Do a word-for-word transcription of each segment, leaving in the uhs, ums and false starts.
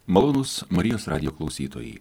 Malonūs Marijos radijo klausytojai.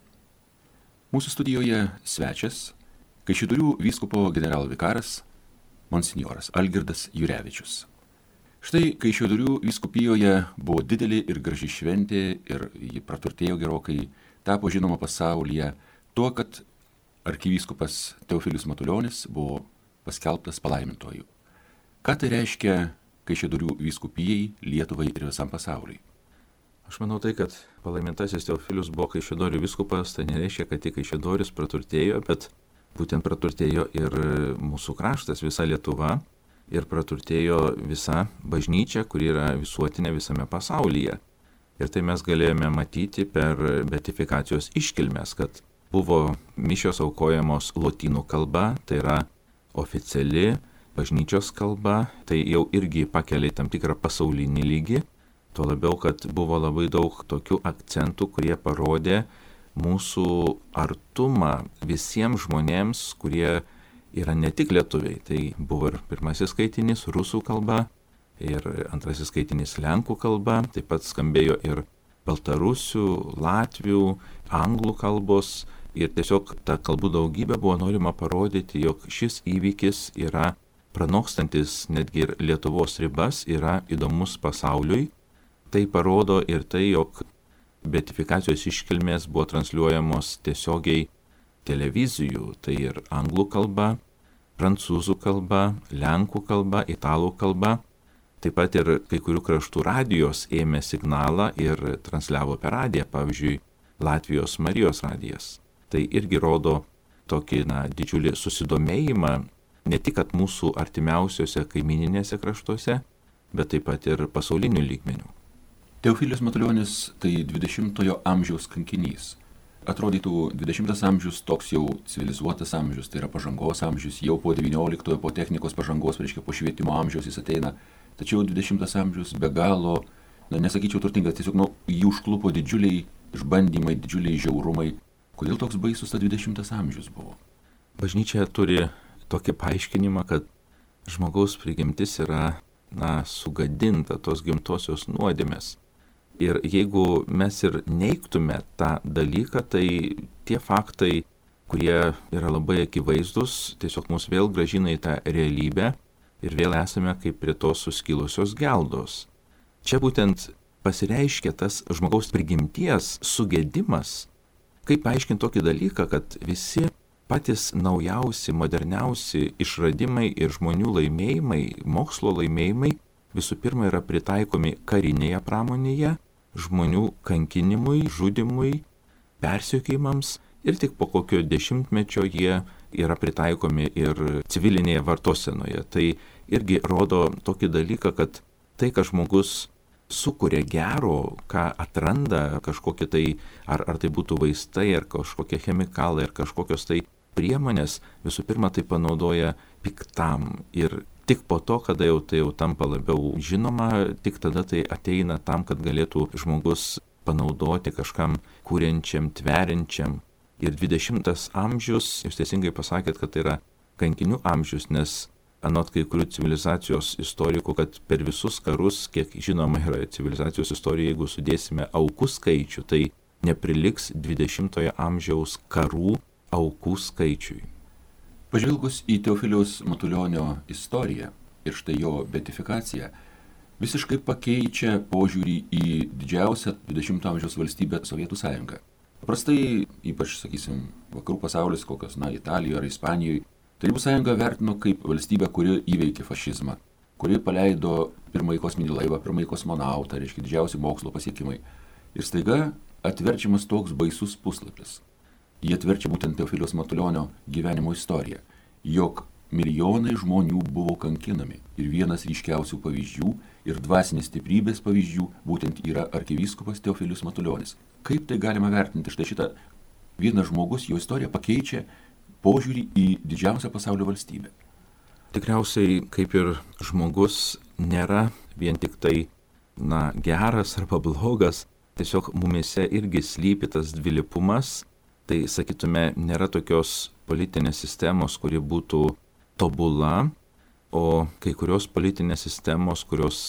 Mūsų studijoje svečias Kaišiadorių vyskupo generalvikaras monsinjoras Algirdas Jurevičius. Štai Kaišiadorių vyskupijoje buvo didelė ir graži šventė ir ji praturtėjo gerokai, tapo žinoma pasaulyje tuo, kad arkivyskupas Teofilius Matulionis buvo paskelbtas palaimintuoju. Ką tai reiškia Kaišiadorių vyskupijai, Lietuvai ir visam pasauliui? Aš manau tai, kad palaimintasis Teofilius buvo Kaišiadorių vyskupas, tai nereiškia, kad tik Kaišiadoris praturtėjo, bet būtent praturtėjo ir mūsų kraštas, visa Lietuva, ir praturtėjo visa bažnyčia, kuri yra visuotinė visame pasaulyje. Ir tai mes galėjome matyti per beatifikacijos iškilmes, kad buvo mišios aukojamos lotynų kalba, tai yra oficiali bažnyčios kalba, tai jau irgi pakelia tam tikrą pasaulinį lygį. Tuo labiau, kad buvo labai daug tokių akcentų, kurie parodė mūsų artumą visiems žmonėms, kurie yra ne tik lietuviai. Tai buvo ir pirmasis skaitinys rusų kalba, ir antrasis skaitinys lenkų kalba, taip pat skambėjo ir baltarusių, latvių, anglų kalbos. Ir tiesiog tą kalbų daugybę buvo norima parodyti, jog šis įvykis yra pranokstantis netgi ir Lietuvos ribas, yra įdomus pasauliui. Tai parodo ir tai, jog beatifikacijos iškilmės buvo transliuojamos tiesiogiai televizijų, tai ir anglų kalba, prancūzų kalba, lenkų kalba, italų kalba. Taip pat ir kai kurių kraštų radijos ėmė signalą ir transliavo per radiją, pavyzdžiui, Latvijos Marijos radijas. Tai irgi rodo tokį na, didžiulį susidomėjimą ne tik kad mūsų artimiausiose kaimininėse kraštuose, bet taip pat ir pasaulinių lygmenių. Teofilius Matulionis tai dvidešimtojo amžiaus kankinys. Atrodytų dvidešimtas amžius toks jau civilizuotas amžius, tai yra pažangos amžius, jau po devynioliktojo, po technikos pažangos, reiškia po švietimo amžiaus jis ateina. Tačiau dvidešimtas amžius be galo, na nesakyčiau turtingas, tiesiog nu, jį užklupo didžiuliai išbandymai, didžiuliai žiaurumai. Kodėl toks baisus tas dvidešimtas amžius buvo? Bažnyčia turi tokį paaiškinimą, kad žmogaus prigimtis yra na, sugadinta tos gimtosios nuodėmės. Ir jeigu mes ir neigtume tą dalyką, tai tie faktai, kurie yra labai akivaizdus, tiesiog mus vėl grąžina į tą realybę ir vėl esame kaip prie tos suskilusios geldos. Čia būtent pasireiškia tas žmogaus prigimties sugedimas. Kaip paaiškinti tokį dalyką, kad visi patys naujausi, moderniausi išradimai ir žmonių laimėjimai, mokslo laimėjimai visų pirma yra pritaikomi karinėje pramonėje, žmonių kankinimui, žudimui, persekiojimams ir tik po kokio dešimtmečio jie yra pritaikomi ir civilinėje vartosenoje. Tai irgi rodo tokį dalyką, kad tai, ką žmogus sukuria gero, ką atranda, kažkokie tai, ar, ar tai būtų vaistai, ar kažkokie chemikalai, ar kažkokios tai priemonės, visų pirma tai panaudoja piktam. Ir tik po to, kada jau tai jau tampa labiau žinoma, tik tada tai ateina tam, kad galėtų žmogus panaudoti kažkam kuriančiam, tveriančiam. Ir dvidešimtas amžius, jūs teisingai pasakėt, kad tai yra kankinių amžius, nes anot kai kurių civilizacijos istorikų, kad per visus karus, kiek žinoma yra civilizacijos istorija, jeigu sudėsime aukų skaičių, tai nepriliks dvidešimtojo amžiaus karų aukų skaičiui. Pažvelgus į Teofiliaus Matulionio istoriją ir štai jo beatifikaciją, visiškai pakeičia požiūrį į didžiausią dvidešimtojo amžiaus valstybę Sovietų Sąjungą. Paprastai, ypač, sakysim, vakarų pasaulis, kokios, na, Italijoje ar Ispanijoje, Tarybų sąjunga vertino kaip valstybę, kuri įveikė fašizmą, kuri paleido pirmąjį kosminį laivą, pirmąjį kosmonautą, reiškia didžiausi mokslo pasiekimai. Ir staiga atverčiamas toks baisus puslapis. Jie atverčia būtent Teofiliaus Matulionio gyvenimo istoriją, jog milijonai žmonių buvo kankinami. Ir vienas ryškiausių pavyzdžių ir dvasinės stiprybės pavyzdžių būtent yra arkivyskupas Teofilius Matulionis. Kaip tai galima vertinti? Štai šitą vienas žmogus, jo istorija pakeičia požiūrį į didžiausią pasaulio valstybę. Tikriausiai, kaip ir žmogus nėra vien tik tai na, geras arba blogas, tiesiog mumise irgi slypi tas dvilypumas. Tai, sakytume, nėra tokios politinės sistemos, kuri būtų tobula, o kai kurios politinės sistemos, kurios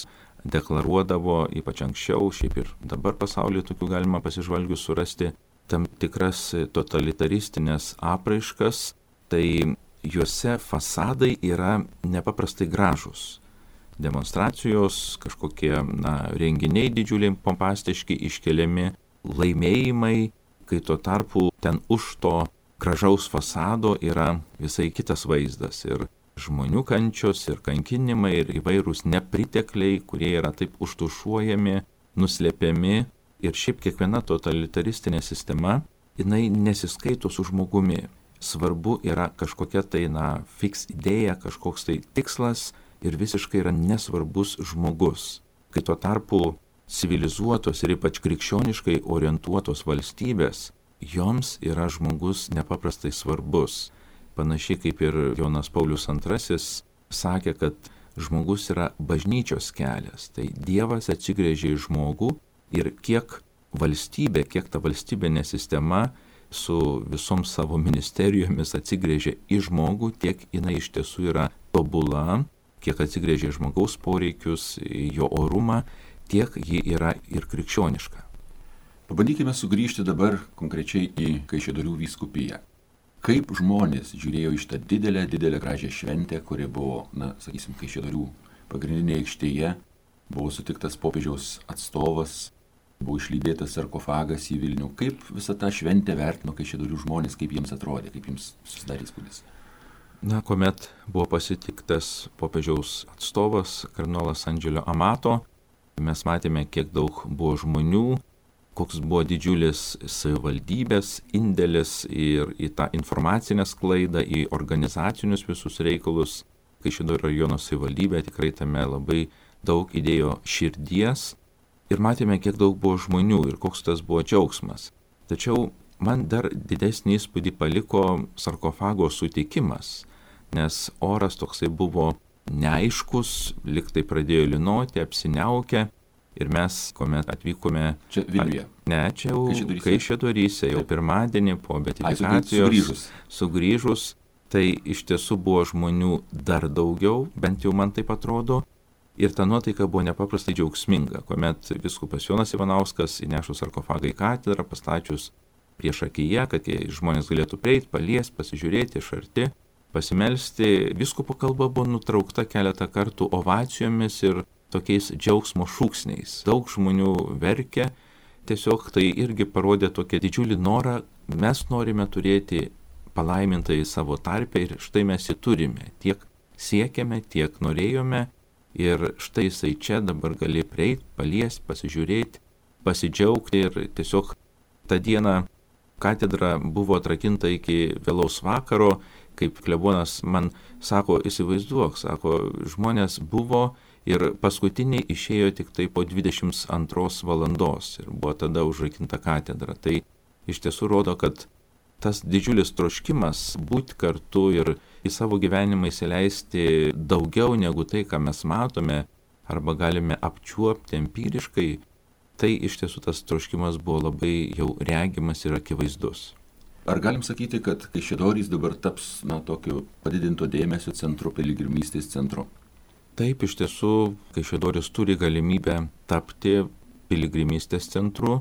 deklaruodavo, ypač anksčiau, šiaip ir dabar pasaulyje tokių galima pasižvalgius surasti, tam tikras totalitaristinės apraiškas, tai juose fasadai yra nepaprastai gražus. Demonstracijos, kažkokie na, renginiai didžiuliai pompastiški iškeliami, laimėjimai, kai tuo tarpu ten už to gražaus fasado yra visai kitas vaizdas ir žmonių kančios ir kankinimai ir įvairūs nepritekliai, kurie yra taip užtušuojami, nuslėpiami ir šiaip kiekviena totalitaristinė sistema, jinai nesiskaito su žmogumi. Svarbu yra kažkokia tai na fiks idėja, kažkoks tai tikslas ir visiškai yra nesvarbus žmogus. Kai tuo tarpu civilizuotos ir ypač krikščioniškai orientuotos valstybės, joms yra žmogus nepaprastai svarbus. Panašiai kaip ir Jonas Paulius antrasis sakė, kad žmogus yra bažnyčios kelias. Tai Dievas atsigręžia į žmogų ir kiek valstybė, kiek ta valstybinė sistema su visom savo ministerijomis atsigręžia į žmogų, tiek jinai iš tiesų yra tobula, kiek atsigręžia į žmogaus poreikius, į jo orumą, tiek ji yra ir krikščioniška. Pabandykime sugrįžti dabar konkrečiai į Kaišiadorių vyskupiją. Kaip žmonės žiūrėjo iš tą didelę, didelę gražią šventę, kuri buvo, na, sakysim, Kaišiadorių pagrindinėje aikštėje, buvo sutiktas popiežiaus atstovas, buvo išlydėtas sarkofagas į Vilnių. Kaip visą tą šventę vertino Kaišiadorių žmonės, kaip jiems atrodė, kaip jiems susidarė įspūdis? Na, kuomet buvo pasitiktas popiežiaus atstovas, kardinolas Andželio Amato, mes matėme, kiek daug buvo žmonių, koks buvo didžiulis savivaldybės indėlis ir į tą informacinę sklaidą, į organizacinius visus reikalus. Kaišiadorių rajono savivaldybė tikrai tame labai daug įdėjo širdies ir matėme, kiek daug buvo žmonių ir koks tas buvo džiaugsmas. Tačiau man dar didesnį įspūdį paliko sarkofago sutikimas, nes oras toksai buvo neaiškus, lyg tai pradėjo lynoti, apsiniaukę. Ir mes, kuomet atvykome... Čia Vilniuje? Ne, čia jau Kaišiadoryse, jau pirmadienį po beatifikacijos sugrįžus. sugrįžus, tai iš tiesų buvo žmonių dar daugiau, bent jau man taip atrodo, ir ta nuotaika buvo nepaprastai džiaugsminga, kuomet vyskupas Jonas Ivanauskas įnešus sarkofagą į katedrą, pastačius prieš akyje, kad žmonės galėtų prieiti, paliesti, pasižiūrėti iš arti, pasimelsti. Vyskupo kalba buvo nutraukta keletą kartų ovacijomis ir tokiais džiaugsmo šūksniais. Daug žmonių verkė, tiesiog tai irgi parodė tokią didžiulį norą, mes norime turėti palaimintą į savo tarpę ir štai mes jį turime, tiek siekiame, tiek norėjome ir štai jisai čia dabar gali prieiti, paliesti, pasižiūrėti, pasidžiaugti ir tiesiog tą dieną katedra buvo atrakinta iki vėlaus vakaro, kaip klebonas man sako, įsivaizduok, sako, žmonės buvo ir paskutiniai išėjo tik tai po dvidešimt antros valandos ir buvo tada užrakinta katedra. Tai iš tiesų rodo, kad tas didžiulis troškimas būti kartu ir į savo gyvenimą įsileisti daugiau negu tai, ką mes matome arba galime apčiuopti empiriškai, tai iš tiesų tas troškimas buvo labai jau regimas ir akivaizdus. Ar galim sakyti, kad Kaišiadorys dabar taps, na, tokiu padidinto dėmesio centru, piligrimystės centru? Taip, iš tiesų, Kaišiadorys turi galimybę tapti piligrimystės centru,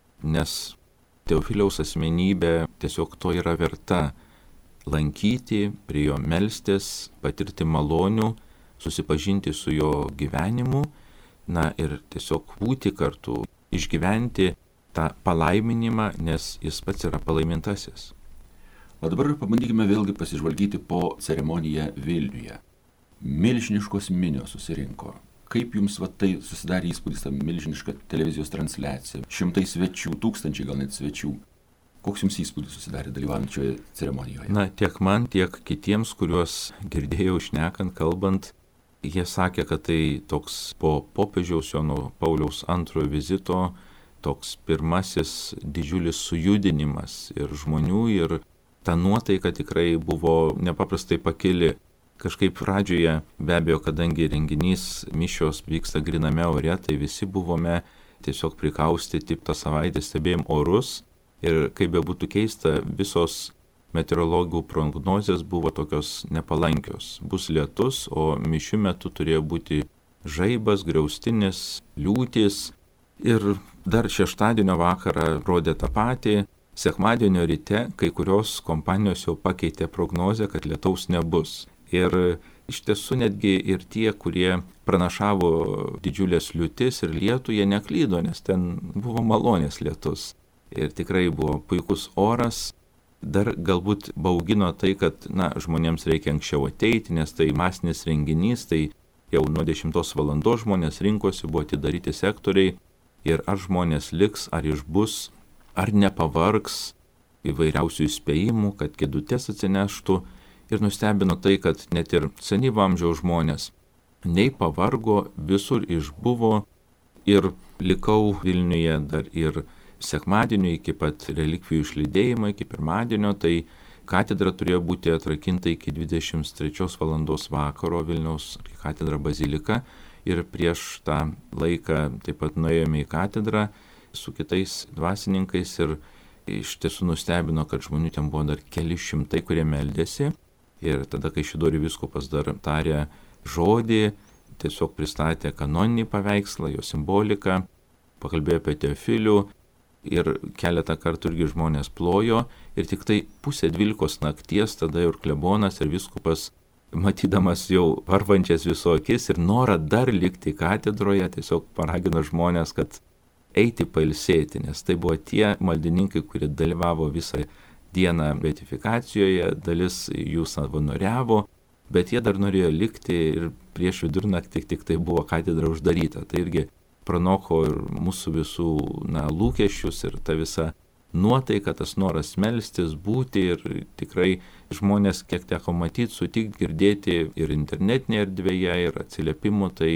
nes Teofiliaus asmenybė tiesiog to yra verta lankyti, prie jo melstis, patirti malonių, susipažinti su jo gyvenimu, na ir tiesiog būti kartu, išgyventi tą palaiminimą, nes jis pats yra palaimintasis. O dabar pabandykime vėlgi pasižvalgyti po ceremoniją Vilniuje. Milžiniškos minios susirinko. Kaip jums va tai susidarė įspūdis, ta milžiniška televizijos transliacija? Šimtai svečių, tūkstančiai gal net svečių. Koks jums įspūdis susidarė dalyvaujant šioje ceremonijoje? Na, tiek man, tiek kitiems, kuriuos girdėjau šnekant, kalbant, jie sakė, kad tai toks po popiežiaus Jono Pauliaus antrojo vizito, toks pirmasis didžiulis sujudinimas ir žmonių, ir ta nuotaika tikrai buvo nepaprastai pakili. Kažkaip pradžioje, be abejo, kadangi renginys mišios vyksta griname ore, tai visi buvome tiesiog prikaustyti tą savaitę, stebėjom orus ir kaip bebūtų keista, visos meteorologų prognozės buvo tokios nepalankios. Bus lietus, o mišių metu turėjo būti žaibas, griaustinis, liūtis. Ir dar šeštadienio vakarą rodė tą patį. Sekmadienio ryte kai kurios kompanijos jau pakeitė prognozę, kad lietaus nebus. Ir iš tiesų netgi ir tie, kurie pranašavo didžiulės liūtis ir lietų, jie neklydo, nes ten buvo malonės lietus. Ir tikrai buvo puikus oras. Dar galbūt baugino tai, kad na, žmonėms reikia anksčiau ateiti, nes tai masinis renginys, tai jau nuo dešimtos valandos žmonės rinkosi, buvo atidaryti sektoriai. Ir ar žmonės liks, ar išbus, ar nepavargs, įvairiausių įspėjimų, kad kėdutės atsineštų. Ir nustebino tai, kad net ir senyvo amžiaus žmonės nei pavargo, visur išbuvo. Ir likau Vilniuje dar ir sekmadienio iki pat relikvijų išlydėjimo, iki pirmadienio, tai katedra turėjo būti atrakinta iki dvidešimt trečios valandos vakaro Vilniaus katedra bazilika. Ir prieš tą laiką taip pat nuėjome į katedrą su kitais dvasininkais ir iš tiesų nustebino, kad žmonių ten buvo dar keli šimtai, kurie meldėsi. Ir tada, kai Kaišiadorių vyskupas dar tarė žodį, tiesiog pristatė kanoninį paveikslą, jo simboliką, pakalbėjo apie Teofilių ir keletą kartų irgi žmonės plojo. Ir tik tai pusė dvylikos nakties tada ir klebonas ir vyskupas, matydamas jau varvančias viso akis ir norą dar likti katedroje, tiesiog paragino žmonės, kad eiti pailsėti, nes tai buvo tie maldininkai, kurie dalyvavo visą dieną beatifikacijoje, dalis jų savanoriavo, bet jie dar norėjo likti ir prieš vidurnaktį tik tai buvo katedra uždaryta. Tai irgi pranoko ir mūsų visų na, lūkesčius ir ta visa nuotaika, tas noras melstis, būti ir tikrai žmonės, kiek teko matyti, sutikti, girdėti ir internetinėje erdvėje, ir atsiliepimų, tai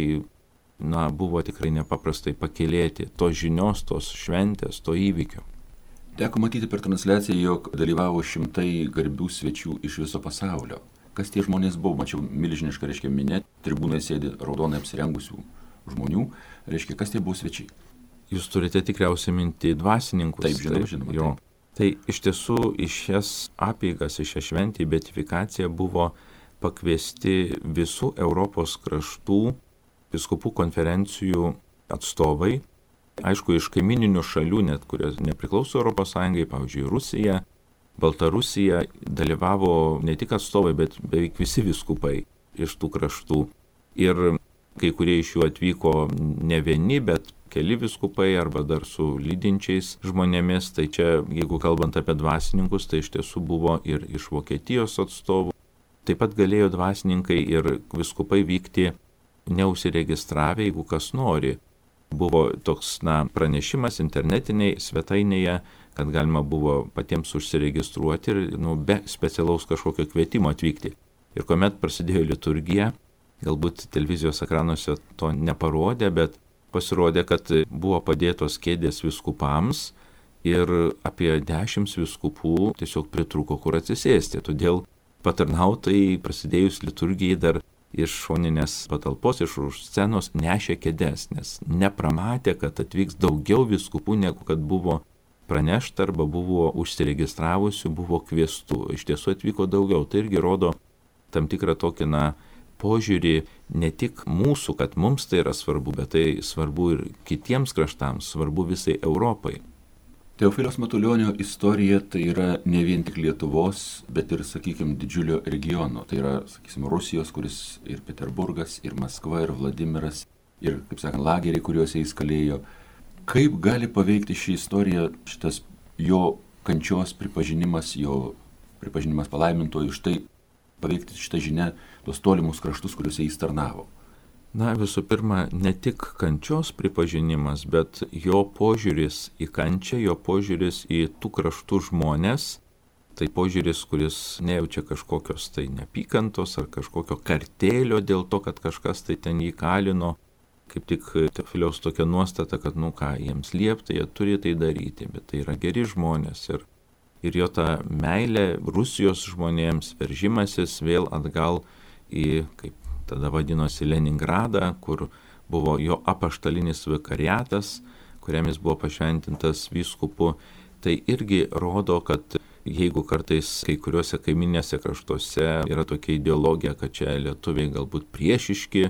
na, buvo tikrai nepaprastai pakylėti tos žinios, tos šventės, to įvykio. Teko matyti per transliaciją, jog dalyvavo šimtai garbių svečių iš viso pasaulio. Kas tie žmonės buvo? Mačiau milžinišką, reiškia, minė, tribūnai sėdi raudonai apsirengusių žmonių, reiškia, kas tie buvo svečiai? Jūs turite tikriausiai minti dvasininkus. Taip, žinoma, žinoma. Jo. Tai iš tiesų iš šias apeigas, iš šią šventę į beatifikaciją buvo pakviesti visų Europos kraštų vyskupų konferencijų atstovai. Aišku, iš kaimininių šalių, net kurios nepriklauso Europos Sąjungai, pavyzdžiui, Rusija, Baltarusija, dalyvavo ne tik atstovai, bet beveik visi vyskupai iš tų kraštų. Ir kai kurie iš jų atvyko ne vieni, bet keli vyskupai arba dar su lydinčiais žmonėmis. Tai čia, jeigu kalbant apie dvasininkus, tai iš tiesų buvo ir iš Vokietijos atstovų. Taip pat galėjo dvasininkai ir vyskupai vykti neusiregistravę, jeigu kas nori. Buvo toks na, pranešimas internetinėje svetainėje, kad galima buvo patiems užsiregistruoti ir nu, be specialaus kažkokio kvietimo atvykti. Ir kuomet prasidėjo liturgija, galbūt televizijos ekranuose to neparodė, bet pasirodė, kad buvo padėtos kėdės vyskupams ir apie dešimt vyskupų tiesiog pritruko kur atsisėsti. Todėl patarnautojai prasidėjus liturgijai dar iš šoninės patalpos, iš už scenos nešė kėdes, nes nepramatė, kad atvyks daugiau vyskupų, negu kad buvo pranešta arba buvo užsiregistravusių, buvo kviestų. Iš tiesų atvyko daugiau. Tai irgi rodo tam tikrą tokį na, požiūrį ne tik mūsų, kad mums tai yra svarbu, bet tai svarbu ir kitiems kraštams, svarbu visai Europai. Teofiliaus Matulionio istorija tai yra ne vien tik Lietuvos, bet ir, sakykime, didžiulio regiono. Tai yra, sakykime, Rusijos, kuris ir Peterburgas, ir Maskva, ir Vladimiras, ir, kaip sakant, lageriai, kuriuose jis kalėjo. Kaip gali paveikti šį istoriją, šitas jo kančios pripažinimas, jo pripažinimas palaimintojų, štai paveikti šitą žinią, tos tolimus kraštus, kuriuose jis tarnavo? Na, visų pirma, ne tik kančios pripažinimas, bet jo požiūris į kančią, jo požiūris į tų kraštų žmonės, tai požiūris, kuris nejaučia kažkokios tai neapykantos ar kažkokio kartėlio dėl to, kad kažkas tai ten jį kalino. Kaip tik Teofiliaus tokia nuostata, kad, nu ką, jiems liepta, jie turi tai daryti, bet tai yra geri žmonės. Ir, ir jo ta meilė Rusijos žmonėms, veržimasis vėl atgal į, kaip tada vadinosi, Leningradą, kur buvo jo apaštalinis vikariatas, kuriam jis buvo pašventintas vyskupu. Tai irgi rodo, kad jeigu kartais kai kuriuose kaiminėse kraštuose yra tokia ideologija, kad čia lietuviai galbūt priešiški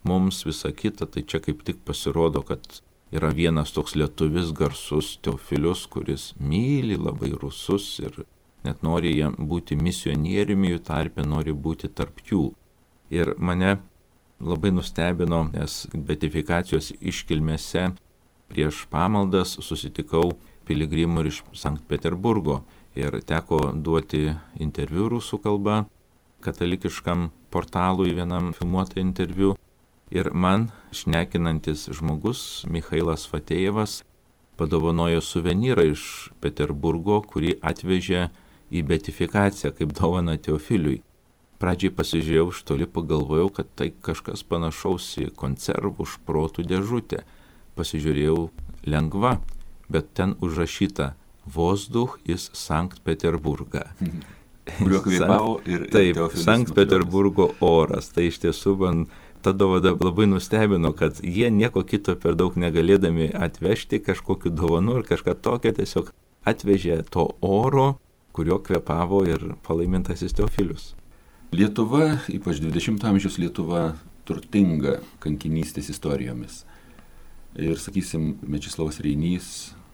mums visa kita, tai čia kaip tik pasirodo, kad yra vienas toks lietuvis garsus Teofilius, kuris myli labai rusus ir net nori jam būti misionieriumi jų tarpe, nori būti tarp jų. Ir mane labai nustebino, nes beatifikacijos iškilmėse prieš pamaldas susitikau piligrimų iš Sankt Peterburgo ir teko duoti interviu rusų kalba katalikiškam portalui, vienam filmuotą interviu. Ir man šnekinantis žmogus, Michailas Fatejevas, padovanojo suvenyrą iš Peterburgo, kurį atvežė į beatifikaciją kaip dovana Teofiliui. Pradžiai pasižiūrėjau iš toli, pagalvojau, kad tai kažkas panašaus į konservų šprotų dėžutę. Pasižiūrėjau, lengva, bet ten užrašyta Vozduch is Sankt Peterburga. Kuriuo kvėpavo ir Taip, Teofilis Sankt Matulionis. Peterburgo oras. Tai iš tiesų man ta dovana labai nustebino, kad jie nieko kito per daug negalėdami atvežti kažkokiu dovanu ir kažką tokio, tiesiog atvežė to oro, kurio kvėpavo ir palaimintasis Teofilius. Lietuva, ypač dvidešimto amžiaus Lietuva, turtinga kankinystės istorijomis. Ir, sakysim, Mečislovas Reinys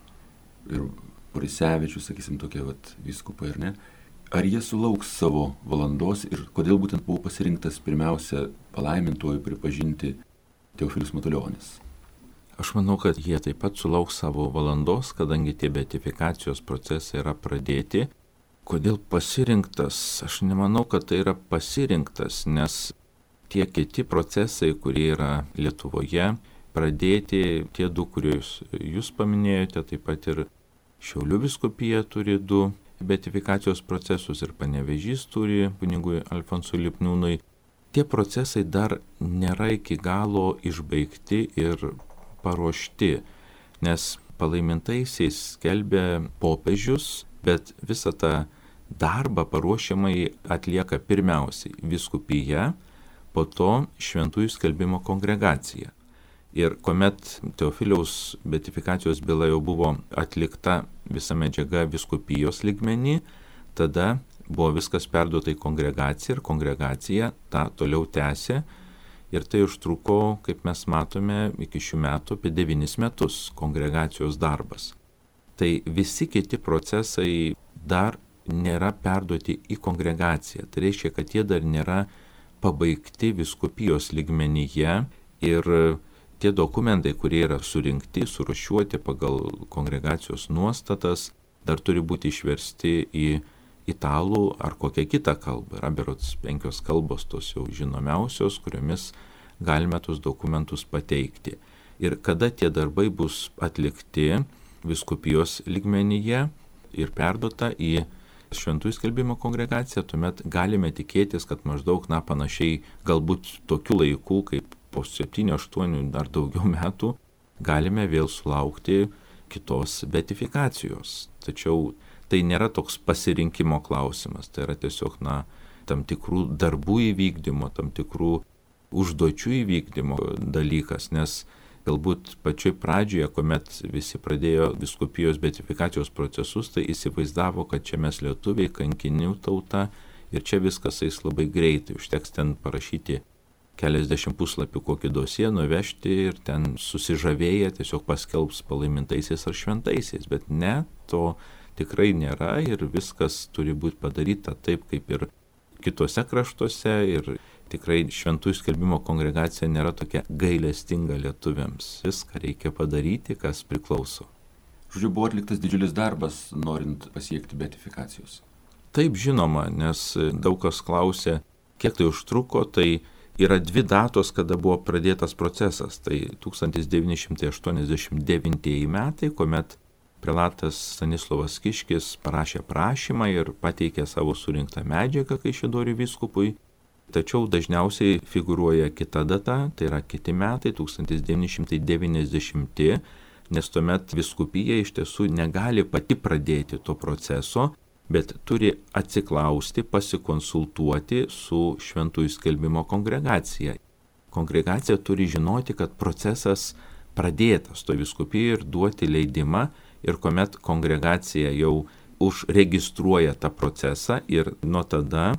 ir Borisevičius, sakysim, tokie vat vyskupai, ar ne? Ar jie sulauks savo valandos ir kodėl būtent buvo pasirinktas pirmiausia palaimintuoju pripažinti Teofilius Matulionis? Aš manau, kad jie taip pat sulauks savo valandos, kadangi tie beatifikacijos procesai yra pradėti. Kodėl pasirinktas? Aš nemanau, kad tai yra pasirinktas, nes tie kiti procesai, kurie yra Lietuvoje, pradėti tie du, kuriuos jūs paminėjote, taip pat ir Šiaulių vyskupija turi du beatifikacijos procesus ir Panevėžys turi kunigui Alfonsui Lipniūnui. Tie procesai dar nėra iki galo išbaigti ir paruošti, nes palaimintaisiais skelbia popiežius, bet visą tą darbą paruošiamai atlieka pirmiausiai vyskupija, po to šventųjų skelbimo kongregacija. Ir kuomet Teofiliaus beatifikacijos byla jau buvo atlikta visa medžiaga vyskupijos lygmenį, tada buvo viskas perduota į kongregaciją ir kongregacija tą toliau tęsė. Ir tai užtruko, kaip mes matome, iki šių metų apie devynis metus kongregacijos darbas. Tai visi kiti procesai dar nėra perduoti į kongregaciją. Tai reiškia, kad jie dar nėra pabaigti vyskupijos lygmenyje ir tie dokumentai, kurie yra surinkti, surūšiuoti pagal kongregacijos nuostatas, dar turi būti išversti į italų ar kokią kitą kalbą. Yra berods penkios kalbos, tos jau žinomiausios, kuriomis galime tus dokumentus pateikti. Ir kada tie darbai bus atlikti vyskupijos lygmenyje ir perduota į šventųjų skelbimo kongregaciją, tuomet galime tikėtis, kad maždaug, na, panašiai galbūt tokiu laiku, kaip po septynių, aštuonių dar daugiau metų galime vėl sulaukti kitos beatifikacijos. Tačiau tai nėra toks pasirinkimo klausimas, tai yra tiesiog, na, tam tikrų darbų įvykdymo, tam tikrų užduočių įvykdymo dalykas, nes galbūt pačioj pradžioje, kuomet visi pradėjo vyskupijos beatifikacijos procesus, tai įsivaizdavo, kad čia mes lietuviai, kankinių tauta ir čia viskas eis labai greitai, užteks ten parašyti keliasdešimt puslapių kokį dosiją, nuvežti ir ten susižavėję tiesiog paskelbs palaimintaisiais ar šventaisiais, bet ne, to tikrai nėra ir viskas turi būti padaryta taip, kaip ir kitose kraštuose ir tikrai šventųjų skelbimo kongregacija nėra tokia gailestinga lietuviams. Viską reikia padaryti, kas priklauso. Žodžiu, buvo atliktas didžiulis darbas, norint pasiekti beatifikacijos. Taip, žinoma, nes daug kas klausė, kiek tai užtruko, tai yra dvi datos, kada buvo pradėtas procesas. Tai tūkstantis devyni šimtai aštuoniasdešimt devintieji metai, kuomet prelatas Stanislovas Kiškis parašė prašymą ir pateikė savo surinktą medžiagą Kaišiadorių vyskupui. Tačiau dažniausiai figūruoja kita data, tai yra kiti metai, tūkstantis devyni šimtai devyniasdešimti, nes tuomet vyskupija iš tiesų negali pati pradėti to proceso, bet turi atsiklausti, pasikonsultuoti su šventųjų skelbimo kongregacija. Kongregacija turi žinoti, kad procesas pradėtas to vyskupijoje ir duoti leidimą, ir kuomet kongregacija jau užregistruoja tą procesą ir nuo tada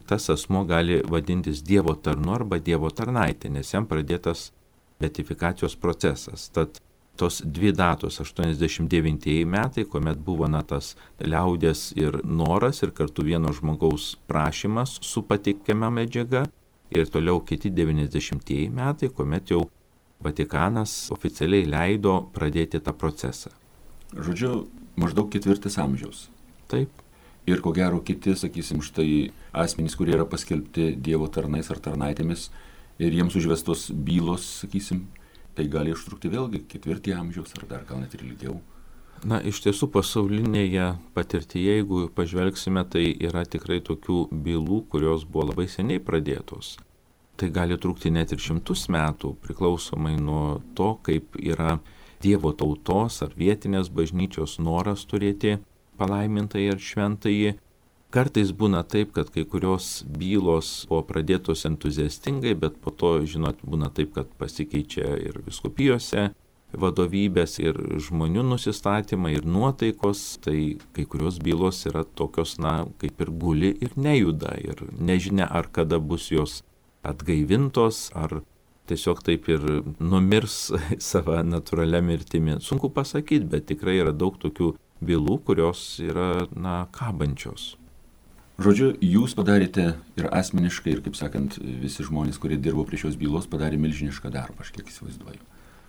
tas asmo gali vadintis Dievo tarnu arba Dievo tarnaitė, nes jam pradėtas beatifikacijos procesas. Tad tos dvi datos, aštuoniasdešimt devintieji metai, kuomet buvo na, tas liaudės ir noras ir kartu vieno žmogaus prašymas su pateikiama medžiaga, ir toliau kiti devyniasdešimtieji metai, kuomet jau Vatikanas oficialiai leido pradėti tą procesą. Žodžiu, maždaug ketvirtas amžiaus. Taip. Ir ko gero kiti, sakysim, štai asmenys, kurie yra paskelbti Dievo tarnais ar tarnaitėmis ir jiems užvestos bylos, sakysim, tai gali užtrukti vėlgi ketvirtį amžiaus ar dar gal net ir ilgiau. Na, iš tiesų pasaulinėje patirtyje, jeigu pažvelgsime, tai yra tikrai tokių bylų, kurios buvo labai seniai pradėtos. Tai gali trukti net ir šimtus metų, priklausomai nuo to, kaip yra Dievo tautos ar vietinės bažnyčios noras turėti palaimintąjį ir šventąjį. Kartais būna taip, kad kai kurios bylos buvo pradėtos entuziastingai, bet po to, žinot, būna taip, kad pasikeičia ir vyskupijose vadovybės, ir žmonių nusistatymai, ir nuotaikos. Tai kai kurios bylos yra tokios, na, kaip ir guli ir nejuda, ir nežinia, ar kada bus jos atgaivintos, ar tiesiog taip ir numirs savo natūralią mirtimį. Sunku pasakyti, bet tikrai yra daug tokių bylų, kurios yra, na, kabančios. Žodžiu, jūs padarėte ir asmeniškai, ir, kaip sakant, visi žmonės, kurie dirbo prie šios bylos, padarė milžinišką darbą, aš kiek įsivaizduoju.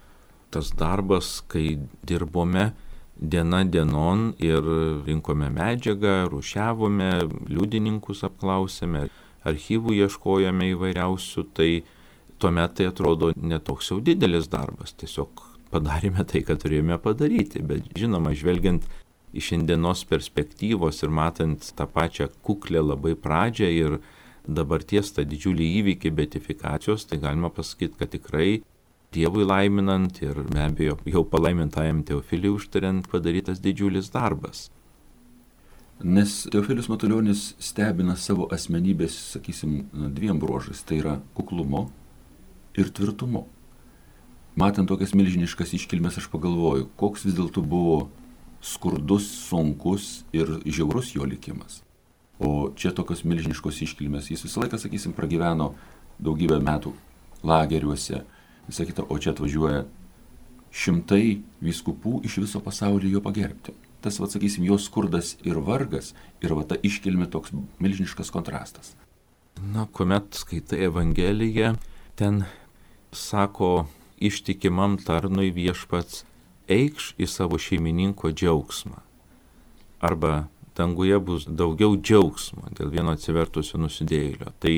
Tas darbas, kai dirbome diena dienon ir rinkome medžiagą, rūšiavome, liudininkus apklausėme, archyvų ieškojame įvairiausių, tai tuomet tai atrodo netoks jau didelis darbas, tiesiog padarėme tai, ką turėjome padaryti, bet žinoma, žvelgiant iš šiandienos perspektyvos ir matant tą pačią kuklę labai pradžią ir dabarties tą didžiulį įvykį beatifikacijos, tai galima pasakyti, kad tikrai Dievui laiminant ir be abejo jau palaimintajam Teofiliui užtariant padarytas didžiulis darbas. Nes Teofilius Matulionis stebina savo asmenybės, sakysim, dviem bruožais, tai yra kuklumo ir tvirtumo. Matant tokias milžiniškas iškilmes, aš pagalvoju, koks vis dėlto buvo skurdus, sunkus ir žiaurus jo likimas. O čia tokios milžiniškos iškilmes, jis visą laiką, sakysim, pragyveno daugybę metų lageriuose, visą kitą, o čia atvažiuoja šimtai vyskupų iš viso pasaulio jo pagerbti. Tas, va, sakysim, jo skurdas ir vargas ir va ta iškilmė toks milžiniškas kontrastas. Na, kuomet skaitai Evangeliją, ten sako ištikimam tarnui viešpats, eikš į savo šeimininko džiaugsmą. Arba danguje bus daugiau džiaugsmo dėl vieno atsivertusio nusidėjėlio. Tai,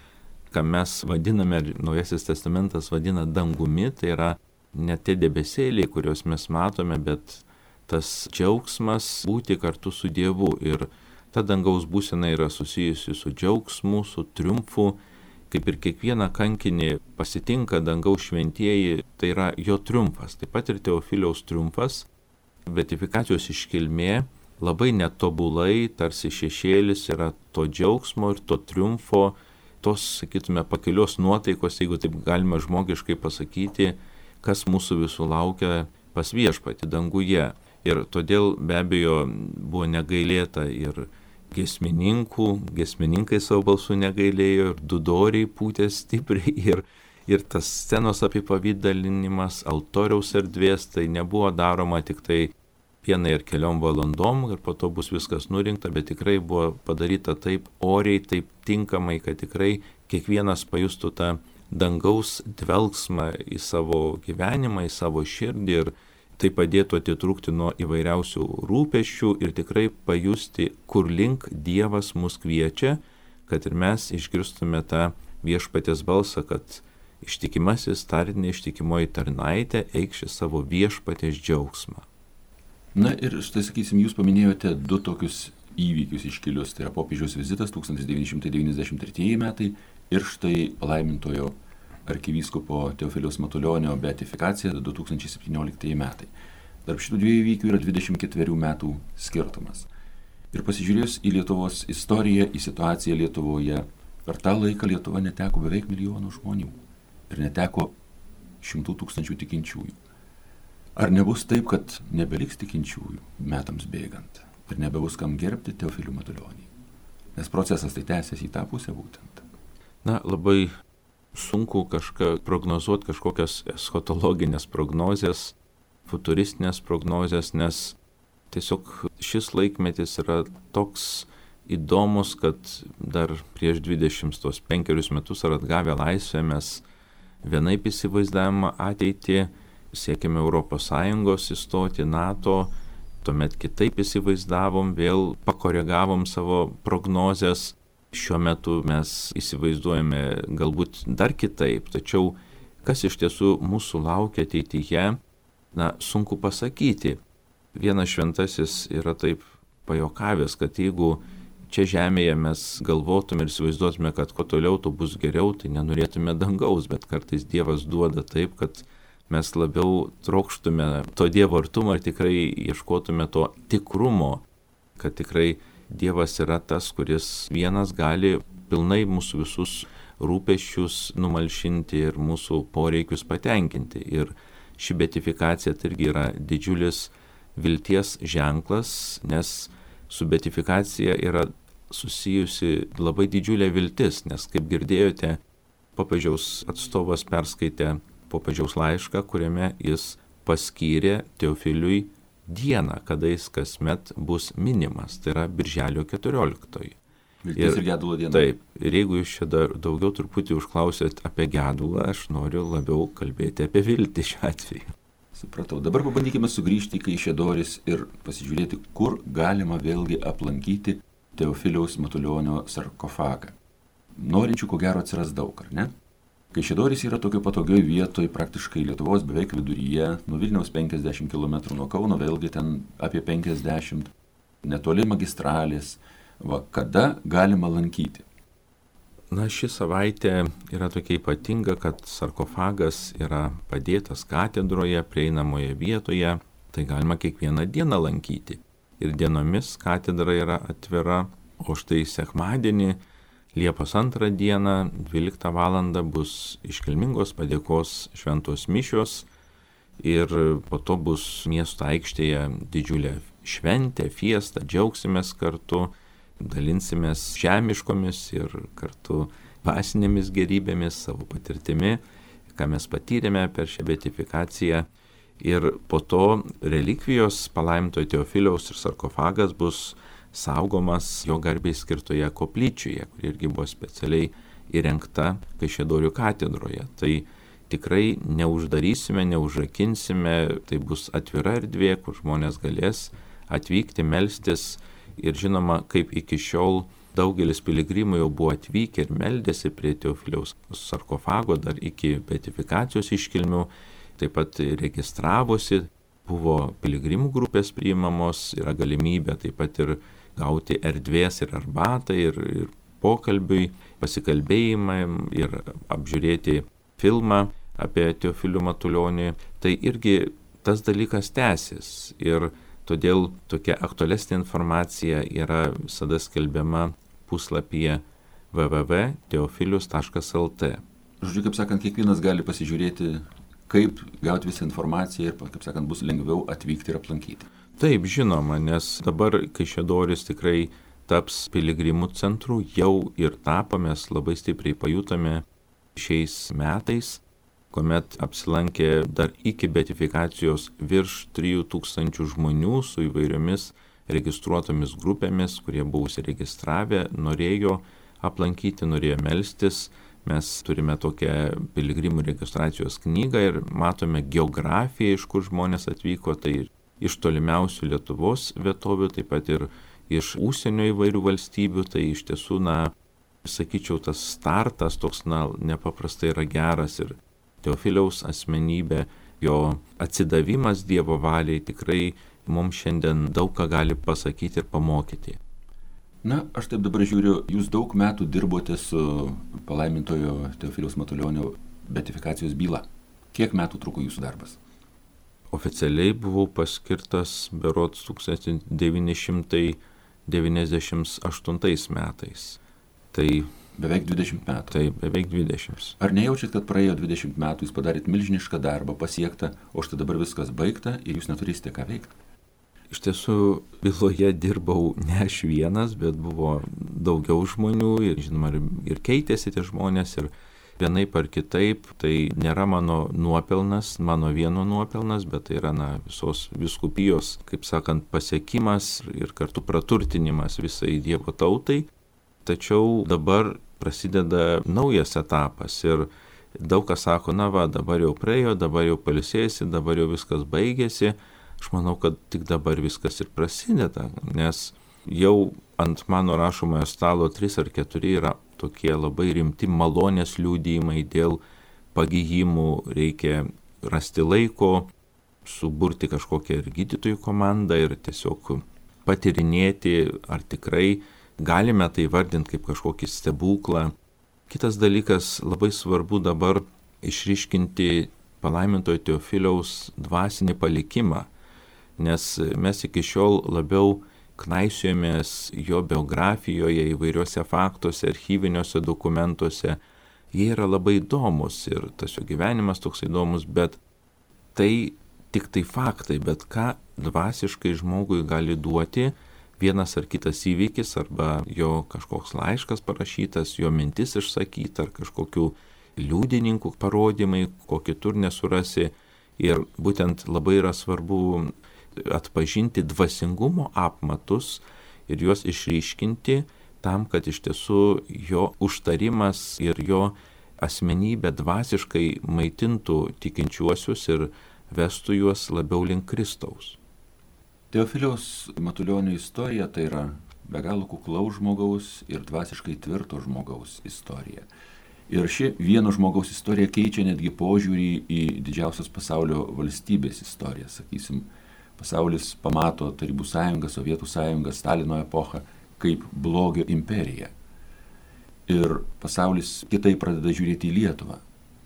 ką mes vadiname, Naujasis testamentas vadina dangumi, tai yra ne tie debesėliai, kuriuos mes matome, bet tas džiaugsmas būti kartu su Dievu. Ir ta dangaus būsena yra susijusi su džiaugsmu, su triumfu. Kaip ir kiekvieną kankinį pasitinka dangaus šventieji, tai yra jo triumfas. Taip pat ir Teofiliaus triumfas, beatifikacijos iškilmė, labai netobulai, tarsi šešėlis yra to džiaugsmo ir to triumfo, tos, sakytume, pakilios nuotaikos, jeigu taip galima žmogiškai pasakyti, kas mūsų visų laukia pas viešpatį danguje. Ir todėl be abejo buvo negailėta ir giesmininkų, giesmininkai savo balsų negailėjo, ir dudoriai pūtė stipriai, ir, ir tas scenos apipavidalinimas altoriaus erdvės, tai nebuvo daroma tik tai vienai ar keliom valandom, ir po to bus viskas nurinkta, bet tikrai buvo padaryta taip oriai, taip tinkamai, kad tikrai kiekvienas pajustų tą dangaus dvelgsmą į savo gyvenimą, į savo širdį, ir tai padėtų atitrūkti nuo įvairiausių rūpesčių ir tikrai pajusti, kur link Dievas mus kviečia, kad ir mes išgirstume tą viešpaties balsą, kad ištikimasis tarnė, ištikimoji tarnaitė, eikš į savo viešpaties džiaugsmą. Na ir štai, sakysim, jūs paminėjote du tokius įvykius iškilius, tai yra popiežiaus vizitas tūkstantis devyni šimtai devyniasdešimt tretieji metai ir štai palaimintojo arkivyskupo Teofiliaus Matulionio beatifikacija du tūkstančiai septynioliktieji metai. Tarp šitų dviejų įvykių yra dvidešimt ketverių metų skirtumas. Ir pasižiūrėjus į Lietuvos istoriją, į situaciją Lietuvoje, per tą laiką Lietuva neteko beveik milijonų žmonių ir neteko šimtų tūkstančių tikinčiųjų. Ar nebus taip, kad nebeliks tikinčiųjų metams bėgant ir nebebus kam gerbti Teofilių Matulionį? Nes procesas tai tęsiasi į tą pusę būtent. Na, labai sunku kažką prognozuoti, kažkokias eschatologinės prognozes, futuristinės prognozes, nes tiesiog šis laikmetis yra toks įdomus, kad dar prieš dvidešimt penkerius metus ar atgavę laisvę mes vienaip įsivaizdavome ateitį, siekėme Europos Sąjungos įstoti, NATO, tuomet kitaip įsivaizdavom, vėl pakoregavom savo prognozes. Šiuo metu mes įsivaizduojame galbūt dar kitaip, tačiau kas iš tiesų mūsų laukia ateityje, na, sunku pasakyti. Vienas šventasis yra taip pajokavęs, kad jeigu čia žemėje mes galvotume ir įsivaizduotume, kad kuo toliau to bus geriau, tai nenorėtume dangaus, bet kartais Dievas duoda taip, kad mes labiau trokštume to Dievo artumo ir tikrai ieškotume to tikrumo, kad tikrai Dievas yra tas, kuris vienas gali pilnai mūsų visus rūpesčius numalšinti ir mūsų poreikius patenkinti. Ir ši beatifikacija tai irgi yra didžiulis vilties ženklas, nes su beatifikacija yra susijusi labai didžiulė viltis, nes kaip girdėjote, popiežiaus atstovas perskaitė popiežiaus laišką, kuriame jis paskyrė Teofiliui dieną, kada jis kasmet bus minimas, tai yra birželio keturioliktoji. Vilties ir, ir gedulo diena. Taip, ir jeigu jūs čia dar daugiau truputį užklausėt apie gedulą, aš noriu labiau kalbėti apie viltį šiuo atveju. Supratau. Dabar pabandykime sugrįžti į Kaišiadorys ir pasižiūrėti, kur galima vėlgi aplankyti Teofiliaus Matulionio sarkofagą. Norinčių ko gero atsiras daug, ar ne? Kaišiadorys yra tokio patogioj vietoj, praktiškai Lietuvos beveik viduryje, nuo Vilniaus penkiasdešimt kilometrų, nuo Kauno vėlgi ten apie penkiasdešimt, netoli magistralės. Va, kada galima lankyti? Na, ši savaitė yra tokia ypatinga, kad sarkofagas yra padėtas katedroje, prieinamoje vietoje, tai galima kiekvieną dieną lankyti. Ir dienomis katedra yra atvira, o štai sekmadienį, Liepos antrą dieną, dvyliktą valandą bus iškilmingos padėkos šventos mišios ir po to bus miesto aikštėje didžiulė šventė, fiesta, džiaugsimės kartu, dalinsimės žemiškomis ir kartu dvasinėmis gerybėmis, savo patirtimi, ką mes patyrėme per šią beatifikaciją. Ir po to relikvijos palaimintojo Teofiliaus ir sarkofagas bus saugomas jo garbei skirtoje koplyčioje, kuri irgi buvo specialiai įrengta Kaišiadorių katedroje. Tai tikrai neuždarysime, neužrakinsime, tai bus atvira erdvė, kur žmonės galės atvykti, melstis. Ir žinoma, kaip iki šiol daugelis piligrimų jau buvo atvykę ir meldėsi prie Teofiliaus sarkofago dar iki beatifikacijos iškilmių, taip pat registravosi, buvo piligrimų grupės priimamos, yra galimybė taip pat ir gauti erdvės ir arbatą, ir, ir pokalbiui, pasikalbėjimą, ir apžiūrėti filmą apie Teofilių Matulionį. Tai irgi tas dalykas tęsis ir todėl tokia aktualesnė informacija yra visada skelbiama puslapyje w w w taškas teofilius taškas l t. Žodžiu, kaip sakant, kiekvienas gali pasižiūrėti, kaip gauti visą informaciją ir, kaip sakant, bus lengviau atvykti ir aplankyti. Taip, žinoma, nes dabar Kaišiadorys tikrai taps piligrimų centru, jau ir tapo, mes labai stipriai pajutome šiais metais, kuomet apsilankė dar iki beatifikacijos virš trijų tūkstančių žmonių su įvairiomis registruotomis grupėmis, kurie buvo užsiregistravę, norėjo aplankyti, norėjo melstis. Mes turime tokią piligrimų registracijos knygą ir matome geografiją, iš kur žmonės atvyko, tai iš tolimiausių Lietuvos vietovių, taip pat ir iš užsienio įvairių valstybių, tai iš tiesų, na, sakyčiau, tas startas toks, na, nepaprastai yra geras ir Teofiliaus asmenybė, jo atsidavimas Dievo valiai tikrai mums šiandien daug ką gali pasakyti ir pamokyti. Na, aš taip dabar žiūriu, jūs daug metų dirbote su palaimintojo Teofiliaus Matulionio beatifikacijos byla. Kiek metų truko jūsų darbas? Oficialiai buvau paskirtas berods tūkstantis devyni šimtai devyniasdešimt aštuntais metais. Tai beveik dvidešimt metų. Tai beveik dvidešimt. Ar nejaučiat, kad praėjo dvidešimt metų, jūs padarėt milžinišką darbą, pasiektą, o štai dabar viskas baigta ir jūs neturėsite ką veikti? Iš tiesų, byloje dirbau ne aš vienas, bet buvo daugiau žmonių ir, žinoma, ir, ir keitėsi tie žmonės ir vienaip ar kitaip. Tai nėra mano nuopelnas, mano vieno nuopelnas, bet tai yra na, visos vyskupijos, kaip sakant, pasiekimas ir kartu praturtinimas visai Dievo tautai. Tačiau dabar prasideda naujas etapas ir daug kas sako, na va, dabar jau praėjo, dabar jau pailsėsi, dabar jau viskas baigėsi. Aš manau, kad tik dabar viskas ir prasideda, nes jau ant mano rašomojo stalo trys ar keturi yra tokie labai rimti malonės liudijimai dėl pagijimų. Reikia rasti laiko, suburti kažkokią ir gydytojų komandą ir tiesiog patirinėti, ar tikrai galime tai vardinti kaip kažkokį stebuklą. Kitas dalykas, labai svarbu dabar išryškinti palaimintojo Teofiliaus dvasinį palikimą, nes mes iki šiol labiau knaisiojomės jo biografijoje, įvairiuose faktuose, archyviniuose dokumentuose. Jie yra labai įdomus ir tas jo gyvenimas toks įdomus, bet tai tik tai faktai, bet ką dvasiškai žmogui gali duoti vienas ar kitas įvykis, arba jo kažkoks laiškas parašytas, jo mintis išsakyta, ar kažkokių liudininkų parodymai, ko kitur nesurasi. Ir būtent labai yra svarbu atpažinti dvasingumo apmatus ir juos išryškinti tam, kad iš tiesų jo užtarimas ir jo asmenybė dvasiškai maitintų tikinčiuosius ir vestų juos labiau link Kristaus. Teofiliaus Matulionio istorija tai yra be galo kuklaus žmogaus ir dvasiškai tvirto žmogaus istorija. Ir ši vieno žmogaus istorija keičia netgi požiūrį į didžiausias pasaulio valstybės istoriją. Sakysim, pasaulis pamato Tarybų sąjungą, Sovietų sąjungą, Stalino epochą kaip blogio imperiją. Ir pasaulis kitaip pradeda žiūrėti į Lietuvą.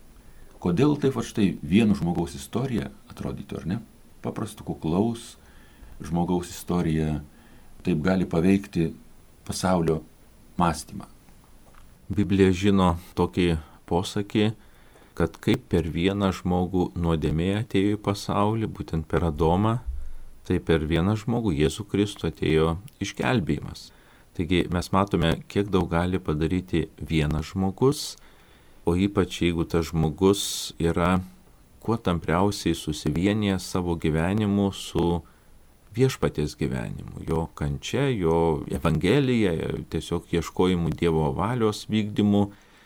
Kodėl taip va štai vieno žmogaus istorija atrodytų, ar ne? Paprastų kuklaus žmogaus istorija taip gali paveikti pasaulio mąstymą. Biblija žino tokį posakį, kad kaip per vieną žmogų nuodėmė atėjo į pasaulį, būtent per Adomą, tai per vieną žmogų, Jėzų Kristų, atėjo išgelbėjimas. Taigi mes matome, kiek daug gali padaryti vienas žmogus, o ypač jeigu tas žmogus yra kuo tampriausiai susivienijęs savo gyvenimu su viešpaties gyvenimu, jo kančia, jo evangelija, tiesiog ieškojimu Dievo valios vykdymu.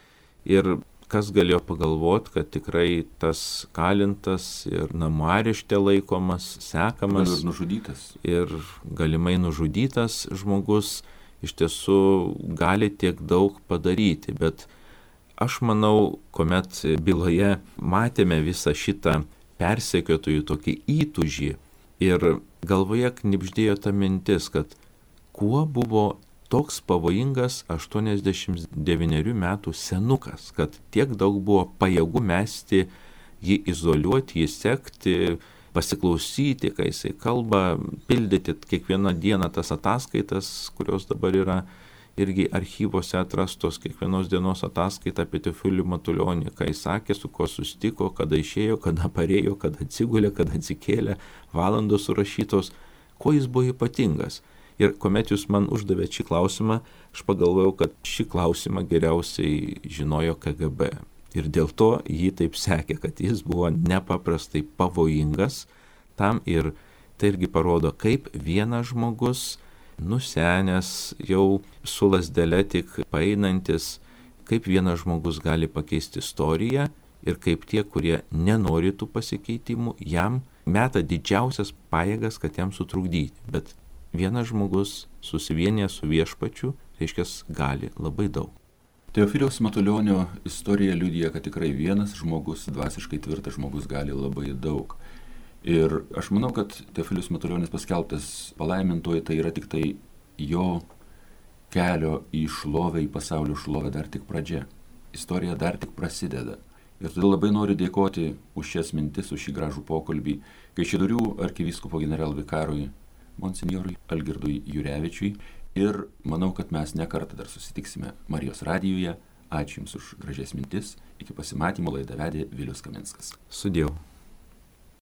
Ir kas galėjo pagalvoti, kad tikrai tas kalintas ir namų arešte laikomas, sekamas ir nužudytas. Ir galimai nužudytas žmogus iš tiesų gali tiek daug padaryti. Bet aš manau, kuomet byloje matėme visą šitą persekiotojų tokį įtūžį ir galvoje knibždėjo ta mintis, kad kuo buvo toks pavojingas aštuoniasdešimt devynerių metų senukas, kad tiek daug buvo pajėgų mesti jį izoliuoti, jį sekti, pasiklausyti, kai jisai kalba, pildyti kiekvieną dieną tas ataskaitas, kurios dabar yra irgi archyvose atrastos, kiekvienos dienos ataskaita apie Teofilių Matulionį, ką jis sakė, su kuo sustiko, kada išėjo, kada parėjo, kada atsigulė, kada atsikėlė, valandos surašytos, kuo jis buvo ypatingas. Ir kuomet jūs man uždavėte šį klausimą, aš pagalvojau, kad šį klausimą geriausiai žinojo K G B. Ir dėl to jį taip sekė, kad jis buvo nepaprastai pavojingas tam, ir tai irgi parodo, kaip vienas žmogus, nusenęs, jau su lasdele tik paeinantis, kaip vienas žmogus gali pakeisti istoriją ir kaip tie, kurie nenori tų pasikeitimų, jam meta didžiausias pajėgas, kad jam sutrukdyti. Bet vienas žmogus susivienijęs su viešpačiu, reiškia, gali labai daug. Teofiliaus Matulionio istorija liudija, kad tikrai vienas žmogus, dvasiškai tvirtas žmogus, gali labai daug. Ir aš manau, kad Teofilius Matulionis paskelbtas palaimintoji tai yra tik tai jo kelio į šlovę, į pasaulio šlovę dar tik pradžia. Istorija dar tik prasideda. Ir todėl labai noriu dėkoti už šias mintis, už šį gražų pokalbį Kaišiadorių arkivyskupo generalvikarui monsinjorui Algirdui Jurevičiui. Ir manau, kad mes ne kartą dar susitiksime Marijos radijuje. Ačiū Jums už gražias mintis. Iki pasimatymo, laidą vedė Vilius Kaminskas. Sudiev.